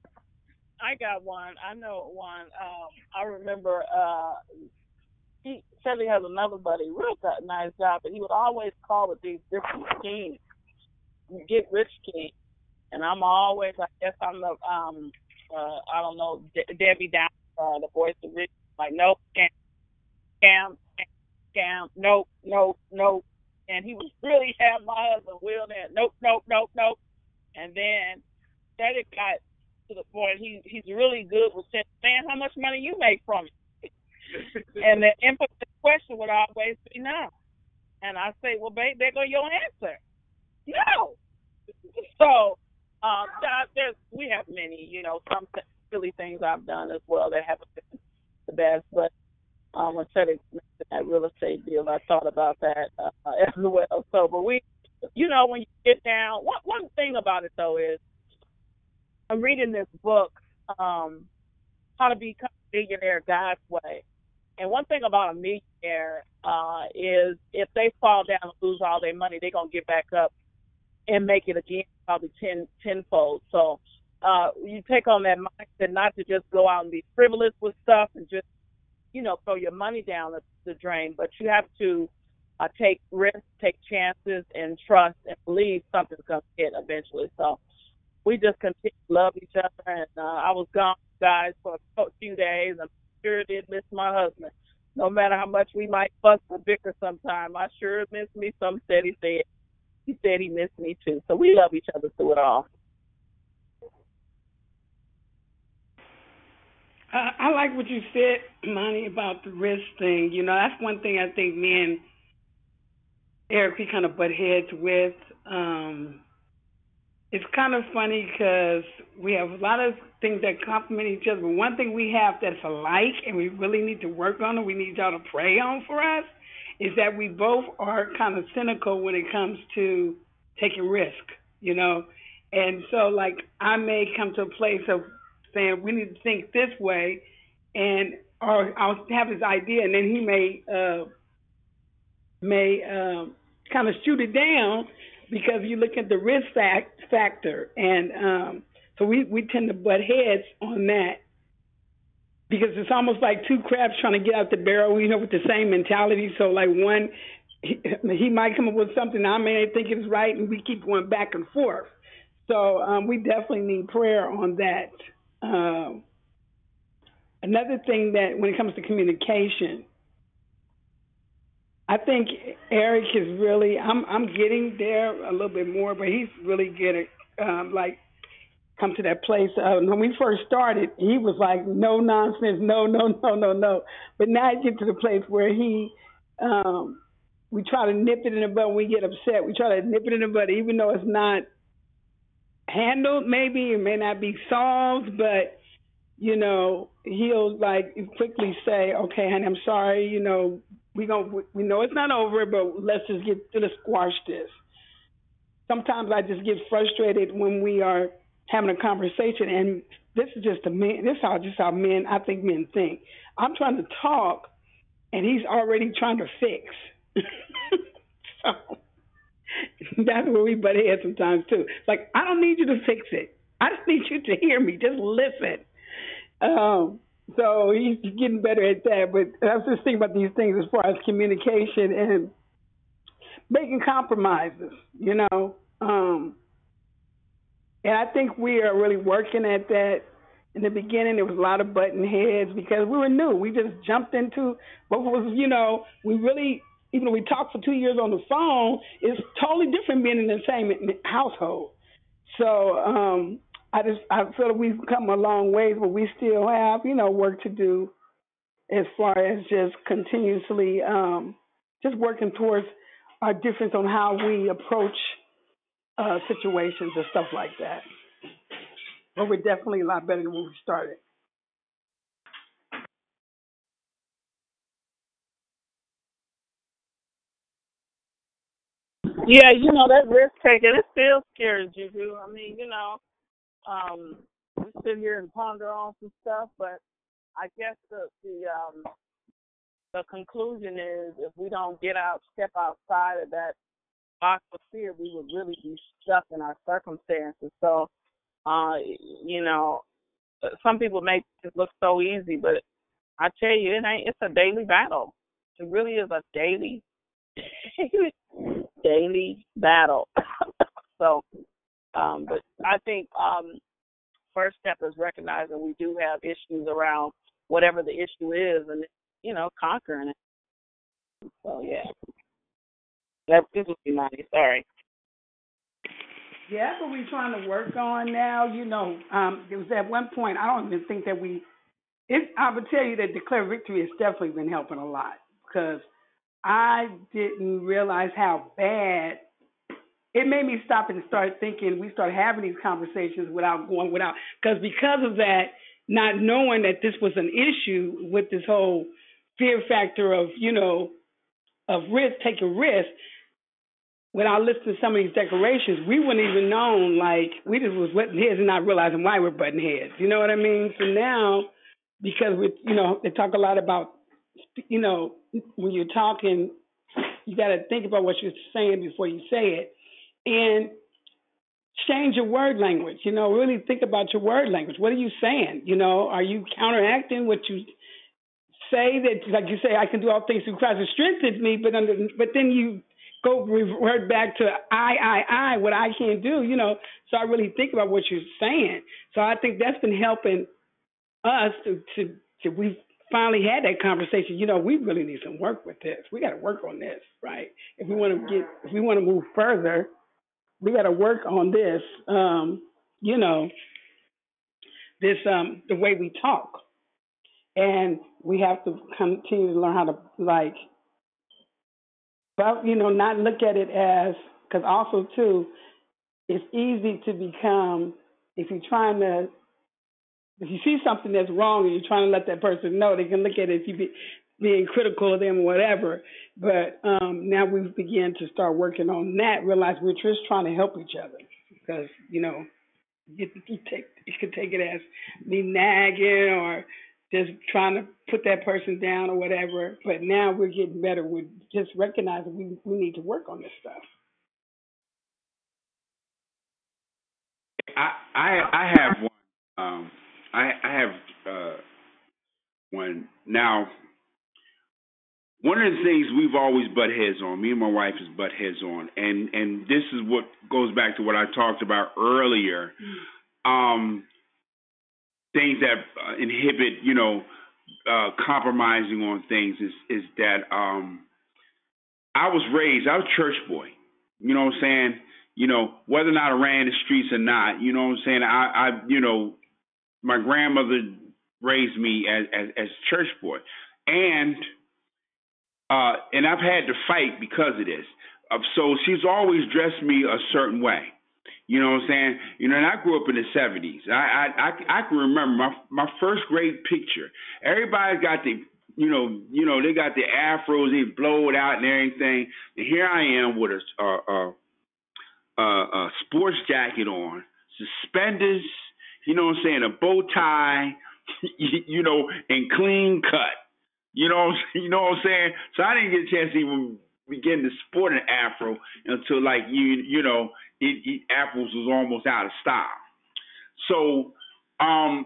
I got one. I know one. Um, I remember uh, he said he has another buddy, real got nice job, but he would always call with these different schemes, get rich schemes. And I'm always, I guess I'm the, um, uh, I don't know, De- Debbie Down, uh, the voice of rich. Like, nope, scam, scam, scam, nope, nope, nope. And he was really had my husband wheel that, nope, nope, nope, nope. And then that it got to the point he he's really good with saying, man, how much money you make from it? And the emphasis question would always be no. And I say, well, babe, there go your answer. No. So, um, there's we have many, you know, some silly things I've done as well that haven't been the best. But um, instead of that real estate deal, I thought about that uh, as well. So, but we, you know, when you get down, one one thing about it though is I'm reading this book, um, How to Become a Millionaire God's Way. And one thing about a millionaire uh, is if they fall down and lose all their money, they're gonna get back up and make it again, probably ten tenfold. So uh, you take on that mindset not to just go out and be frivolous with stuff and just, you know, throw your money down the, the drain, but you have to uh, take risks, take chances, and trust and believe something's going to hit eventually. So we just continue to love each other. And uh, I was gone, guys, for a few days. I'm sure did miss my husband. No matter how much we might fuss or bicker sometime, I sure miss me. Some said he said. He said he missed me too. So we love each other through it all. Uh, I like what you said, Monty, about the risk thing. You know, that's one thing I think me and Eric, we kind of butt heads with. Um, it's kind of funny because we have a lot of things that complement each other, but one thing we have that's alike and we really need to work on and we need y'all to pray on for us is that we both are kind of cynical when it comes to taking risk, you know. And so, like, I may come to a place of saying we need to think this way, and or I'll have this idea, and then he may uh, may um, kind of shoot it down because you look at the risk fact, factor, and um, so we we tend to butt heads on that because it's almost like two crabs trying to get out the barrel, you know, with the same mentality. So like one he, he might come up with something I may think is right, and we keep going back and forth. So um, we definitely need prayer on that. Um, another thing that when it comes to communication, I think Eric is really. I'm I'm getting there a little bit more, but he's really good at um, like come to that place. Uh, when we first started, he was like, no nonsense, no, no, no, no, no. But now I get to the place where he, um, we try to nip it in the bud when we get upset. We try to nip it in the bud, even though it's not handled, maybe, it may not be solved, but, you know, he'll like quickly say, okay, honey, I'm sorry, you know, we going we know it's not over, but let's just get, let's squash this. Sometimes I just get frustrated when we are having a conversation, and this is just a man. This is how just how men. I think men think. I'm trying to talk, and he's already trying to fix. So that's where we butt heads sometimes too. It's like I don't need you to fix it. I just need you to hear me. Just listen. Um, so he's getting better at that. But I was just thinking about these things as far as communication and making compromises. You know. Um, And I think we are really working at that. In the beginning, there was a lot of button heads because we were new. We just jumped into what was, you know, we really, even though we talked for two years on the phone, it's totally different being in the same household. So um, I just, I feel that we've come a long ways, but we still have, you know, work to do as far as just continuously um, just working towards our difference on how we approach uh, situations and stuff like that. But we're definitely a lot better than when we started. Yeah, you know that risk taking it still scares you, Juju. I mean, you know, um, we sit here and ponder on some stuff, but I guess the the um the conclusion is if we don't get out, step outside of that box of fear, we would really be stuck in our circumstances. So, uh, you know, some people make it look so easy, but I tell you, it ain't. It's a daily battle. It really is a daily, daily battle. So, um, but I think um, first step is recognizing we do have issues around whatever the issue is, and you know, conquering it. So yeah, that this would be money. Sorry. Yeah, that's what we're trying to work on now. You know, um, there was at one point, I don't even think that we, it, I would tell you that Declare Victory has definitely been helping a lot because I didn't realize how bad it made me stop and start thinking. We started having these conversations without going without because because of that, not knowing that this was an issue with this whole fear factor of you know of risk, taking risk. Without listening to some of these declarations, we wouldn't even known like we just was butting heads and not realizing why we're butting heads. You know what I mean? So now, because we, you know, they talk a lot about, you know, when you're talking, you got to think about what you're saying before you say it, and change your word language. You know, really think about your word language. What are you saying? You know, are you counteracting what you say that, like you say, I can do all things through Christ who strengthens me, but under, but then you go revert back to I, I, I, what I can't do, you know. So I really think about what you're saying. So I think that's been helping us to, to, to we finally had that conversation. You know, we really need some work with this. We got to work on this, right? If we want to get, if we want to move further, we got to work on this. Um, you know, this um, the way we talk, and we have to continue to learn how to like but you know, not look at it as because also too, it's easy to become if you're trying to if you see something that's wrong and you're trying to let that person know, they can look at it as you be being critical of them or whatever. But um, now we've begun to start working on that. Realize we're just trying to help each other because you know you, you take you could take it as me nagging or just trying to put that person down or whatever. But now we're getting better with just recognizing we, we need to work on this stuff. I I I have one. Um, I I have uh, one now. one of the things we've always butt heads on, me and my wife is butt heads on, and, and this is what goes back to what I talked about earlier, um, things that uh, inhibit, you know, uh, compromising on things is, is that um, I was raised, I was a church boy, you know what I'm saying? You know, whether or not I ran the streets or not, you know what I'm saying? I, I you know, my grandmother raised me as, as, as a church boy. And uh, and I've had to fight because of this. Uh, so she's always dressed me a certain way. You know what I'm saying? You know, and I grew up in the seventies. I I, I, I can remember my my first grade picture. Everybody's got the, you know, you know, they got the afros, they blow it out and everything. And here I am with a, a, a, a, a sports jacket on, suspenders, you know what I'm saying, a bow tie, you know, and clean cut. You know, you know what I'm saying? So I didn't get a chance to even begin to sport an afro until, like, you you know, it, it, afros was almost out of style. So um,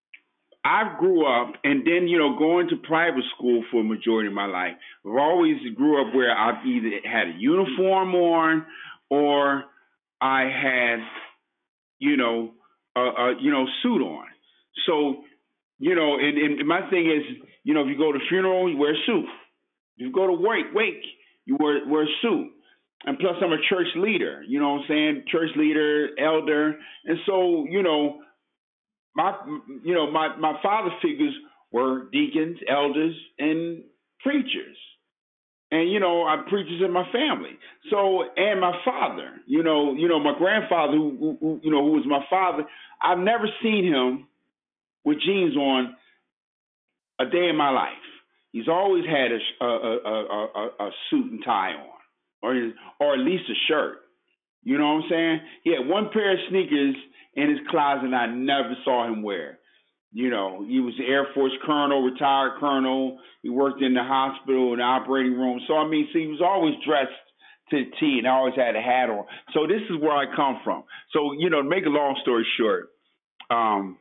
I grew up, and then, you know, going to private school for a majority of my life, I've always grew up where I've either had a uniform on or I had, you know, a, a you know, suit on. So, you know, and, and my thing is, you know, if you go to a funeral, you wear a suit. If you go to wake, wake, you wear, wear a suit. And plus, I'm a church leader, you know what I'm saying? Church leader, elder. And so, you know, my, you know, my, my father figures were deacons, elders, and preachers. And, you know, I'm preachers in my family. So, and my father, you know, you know, my grandfather, who, who, who you know, who was my father, I've never seen him with jeans on a day in my life. He's always had a, a, a, a, a suit and tie on, or his, or at least a shirt. You know what I'm saying? He had one pair of sneakers in his closet and I never saw him wear. You know, he was the Air Force colonel, retired colonel. He worked in the hospital, in the operating room. So, I mean, see, he was always dressed to the T and always had a hat on. So this is where I come from. So, you know, to make a long story short, um,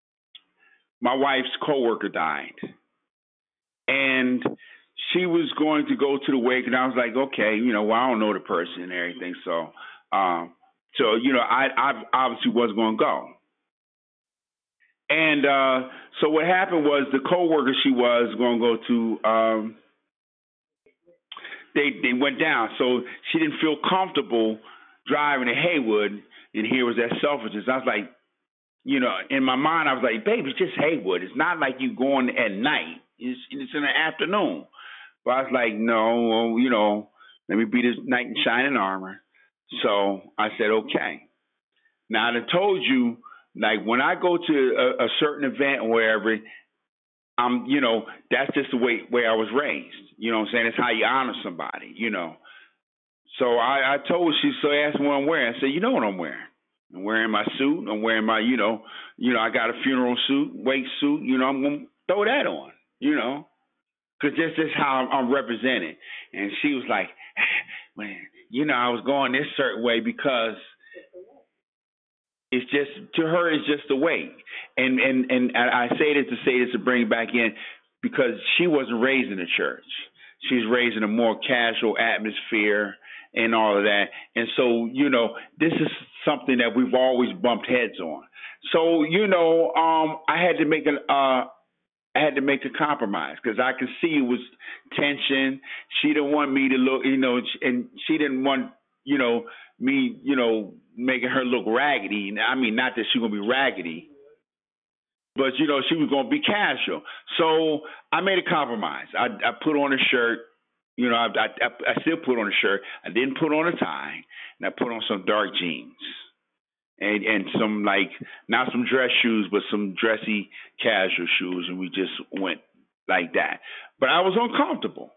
my wife's coworker died. And she was going to go to the wake, and I was like, okay, you know, well, I don't know the person and everything. So, um, so you know, I, I obviously wasn't going to go. And uh, so what happened was the coworker she was going to go to, um, they they went down. So she didn't feel comfortable driving to Haywood, and here was that Selfridges. I was like, you know, in my mind, I was like, baby, it's just Haywood. It's not like you going at night. It's, it's in the afternoon. But I was like, no, well, you know, let me be this knight in shining armor. So I said, okay. Now, I told you, like, when I go to a, a certain event or wherever, I'm, you know, that's just the way, way I was raised. You know what I'm saying? It's how you honor somebody, you know. So I, I told her, she so asked me what I'm wearing. I said, you know what I'm wearing. I'm wearing my suit. I'm wearing my, you know, you know, I got a funeral suit, wake suit. You know, I'm going to throw that on, you know, because this is how I'm, I'm represented. And she was like, man, you know, I was going this certain way because it's just, to her, it's just a way. And, and, and I say this to say this to bring it back in because she wasn't raised in the church. She was raised in a more casual atmosphere and all of that. And so, you know, this is something that we've always bumped heads on. So, you know, um, I had to make an, uh, I had to make a compromise because I could see it was tension. She didn't want me to look, you know, and she didn't want, you know, me, you know, making her look raggedy. I mean, not that she's going to be raggedy, but, you know, she was going to be casual. So I made a compromise. I, I put on a shirt. You know, I, I, I still put on a shirt. I didn't put on a tie, and I put on some dark jeans and and some, like, not some dress shoes, but some dressy casual shoes, and we just went like that. But I was uncomfortable.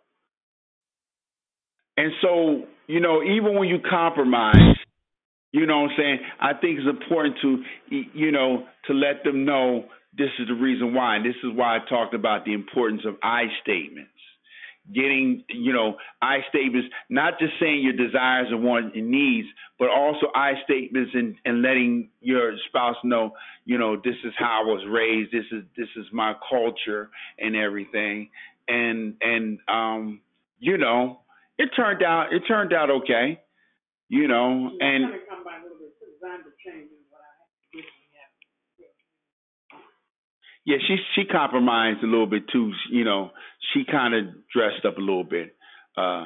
And so, you know, even when you compromise, you know what I'm saying, I think it's important to, you know, to let them know this is the reason why. And this is why I talked about the importance of I statements. Getting, you know, I statements, not just saying your desires and wants and needs, but also I statements and, and letting your spouse know, you know, this is how I was raised. This is this is my culture and everything. and and um, you know, it turned out it turned out okay, you know, and yeah, she she compromised a little bit too. You know, she kind of dressed up a little bit. Uh,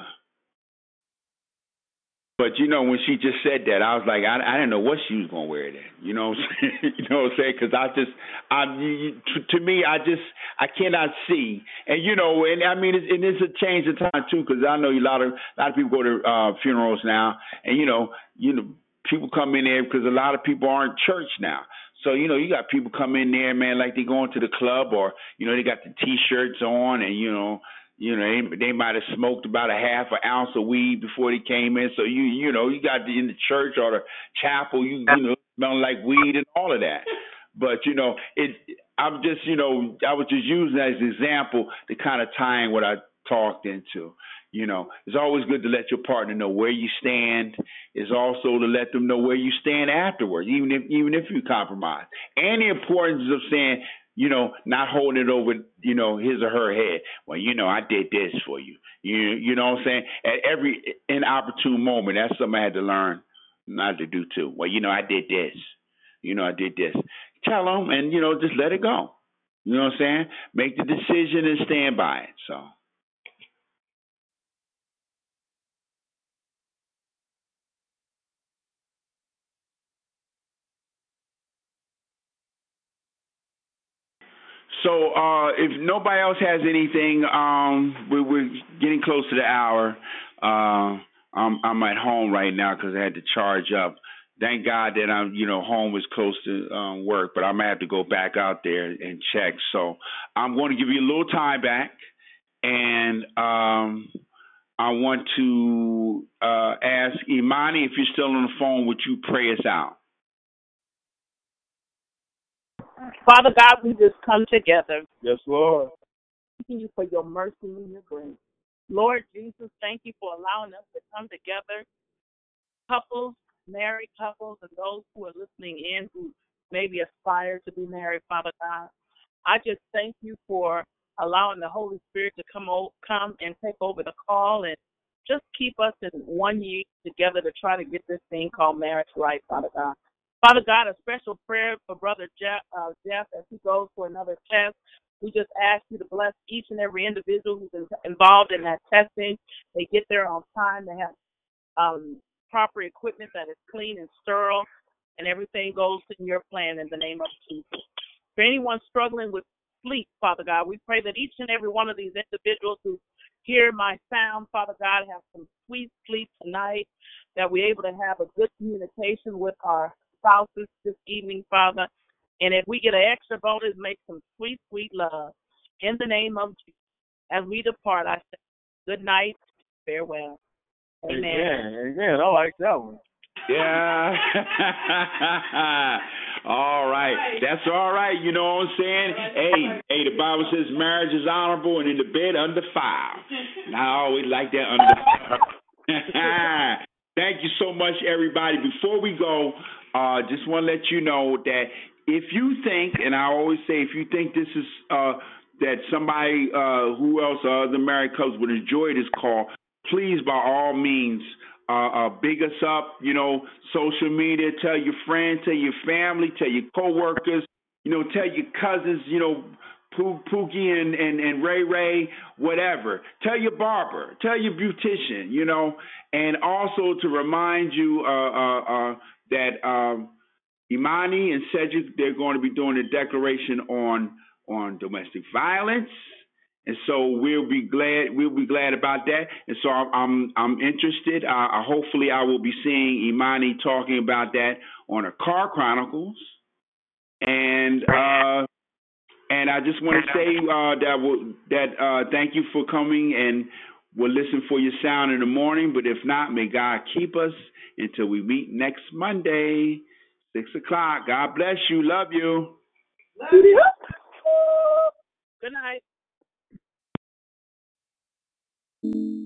but you know, when she just said that, I was like, I, I didn't know what she was gonna wear then. You know, what I'm saying? You know what I'm saying? Because I just, I you, to, to me, I just, I cannot see. And you know, and I mean, it's, and it's a change of time too, because I know a lot of a lot of people go to uh, funerals now, and you know, you know, people come in there because a lot of people aren't church now. So, you know, you got people come in there, man, like they going to the club, or, you know, they got the T-shirts on, and, you know, you know, they, they might have smoked about a half an ounce of weed before they came in. So, you you know, you got the, in the church or the chapel, you, you know, smelling like weed and all of that. But, you know, it. I'm just, you know, I was just using that as an example to kind of tie in what I talked into. You know, it's always good to let your partner know where you stand. It's also to let them know where you stand afterwards, even if even if you compromise. And the importance of saying, you know, not holding it over, you know, his or her head. Well, you know, I did this for you. You you know what I'm saying? At every inopportune moment, that's something I had to learn not to do too. Well, you know, I did this. You know, I did this. Tell them, and you know, just let it go. You know what I'm saying? Make the decision and stand by it. So. So uh, if nobody else has anything, um, we, we're getting close to the hour. Uh, I'm, I'm at home right now because I had to charge up. Thank God that I'm, you know, home was close to um, work, but I'm gonna have to go back out there and check. So I'm going to give you a little time back, and um, I want to uh, ask Imani, if you're still on the phone, would you pray us out? Father God, we just come together. Yes, Lord. Thank you for your mercy and your grace. Lord Jesus, thank you for allowing us to come together, couples, married couples, and those who are listening in who maybe aspire to be married, Father God. I just thank you for allowing the Holy Spirit to come o- come and take over the call and just keep us in one year together to try to get this thing called marriage right, Father God. Father God, a special prayer for Brother Jeff, uh, Jeff as he goes for another test. We just ask you to bless each and every individual who's in- involved in that testing. They get there on time. They have um, proper equipment that is clean and sterile, and everything goes in your plan in the name of Jesus. For anyone struggling with sleep, Father God, we pray that each and every one of these individuals who hear my sound, Father God, have some sweet sleep tonight, that we're able to have a good communication with our spouses this evening, Father. And if we get an extra bonus, make some sweet, sweet love. In the name of Jesus, as we depart, I say good night, farewell. Amen. Amen. Amen. I like that one. Yeah. All right. That's all right. You know what I'm saying? Hey, hey, the Bible says marriage is honorable and in the bed undefiled. And I always like that undefiled. Thank you so much, everybody. Before we go, uh, just want to let you know that if you think, and I always say, if you think this is uh, that somebody uh, who else, uh, other married couples would enjoy this call, please, by all means, uh, uh, big us up. You know, social media. Tell your friends, tell your family, tell your coworkers. You know, tell your cousins. You know, Pookie and, and, and Ray Ray, whatever. Tell your barber. Tell your beautician. You know, and also to remind you uh, uh, uh, that um, Imani and Cedric, they're going to be doing a declaration on on domestic violence. And so we'll be glad we'll be glad about that. And so I'm I'm interested. Uh, hopefully, I will be seeing Imani talking about that on her Car Chronicles. And uh, and I just want to say uh, that we'll, that uh, thank you for coming, and we'll listen for your sound in the morning. But if not, may God keep us until we meet next Monday, six o'clock. God bless you. Love you. Love you. Good night.